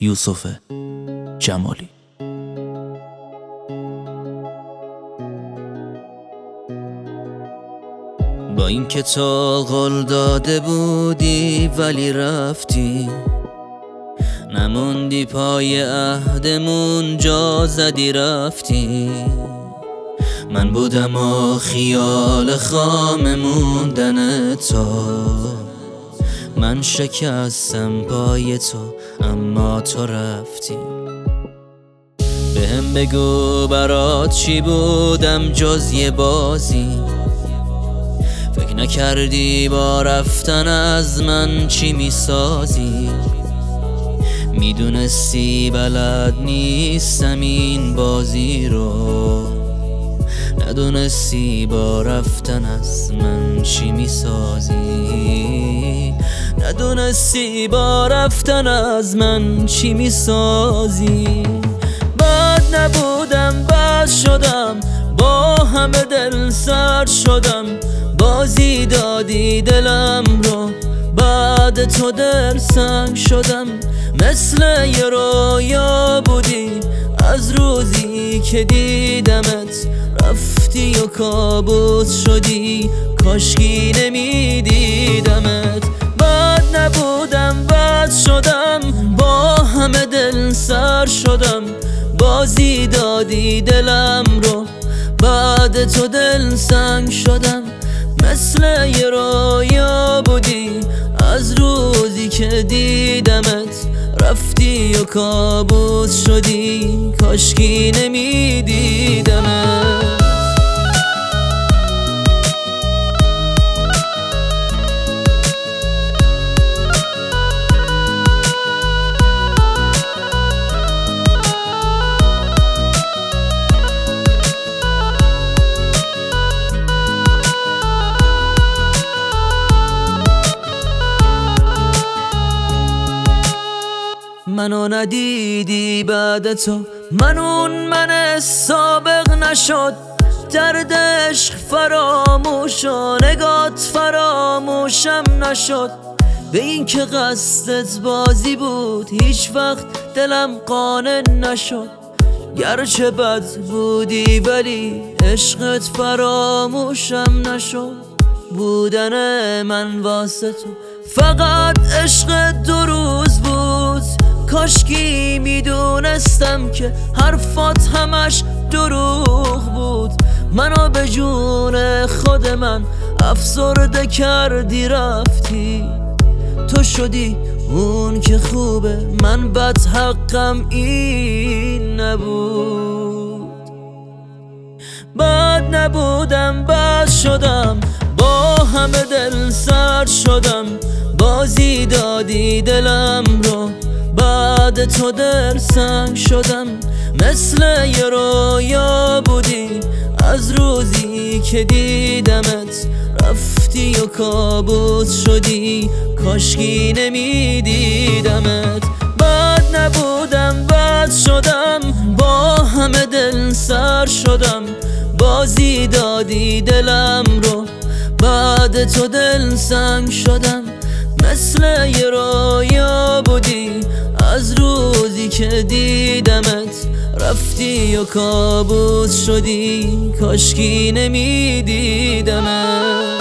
یوسف جمالی. با این که تو قول داده بودی ولی رفتی، نموندی پای عهدمون، جا زدی رفتی. من بودم و خیال خام موندن تو، من شکستم پای تو اما تو رفتی. بهم بگو برات چی بودم جز یه بازی، فکر نکردی با رفتن از من چی میسازی. میدونستی بلد نیستم این بازی رو، ندونستی با رفتن از من چی میسازی. ندونستی با رفتن از من چی میسازی. بد نبودم بد شدم، با همه دل سرد شدم. بازی دادی دلم رو، بعد تو دل سنگ شدم. مثل یه رویا بودی از روزی که دیدمت، رفتی و کابوس شدی، کاشکی نمیدیدمت. بد نبودم بد شدم، با همه دل سر شدم. بازی دادی دلم رو، بعد تو دل سنگ شدم. مثل یه رویا بودی از روزی که دیدمت، رفتی و کابوس شدی، کاشکی نمیدیدمت. منو ندیدی بعد تو، من سابق نشد. درد عشق فراموش و نگات فراموشم نشد. به این که قصدت بازی بود هیچ وقت دلم قانع نشد. گرچه بد بودی ولی عشقت فراموشم نشد. بودن من واسه تو فقط عشق 2 روز بود. کاشکی میدونستم که حرفات همش دروغ بود. منو به جون خود من افسرده کردی رفتی. تو شدی اون که خوبه، من بد حقم این نبود. بد نبودم بد شدم، با همه دل سرد شدم. بازی دادی دلم رو، بعد تو دل سنگ شدم. مثل یه رویا بودی از روزی که دیدمت، رفتی و کابوس شدی، کاشکی نمیدیدمت. بد نبودم بد شدم، با همه دل سر شدم. بازی دادی دلم رو، بعد تو دل سنگ شدم. مثل یه رویا بودی از روزی که دیدمت، رفتی و کابوس شدی، کاشکی نمیدیدمت.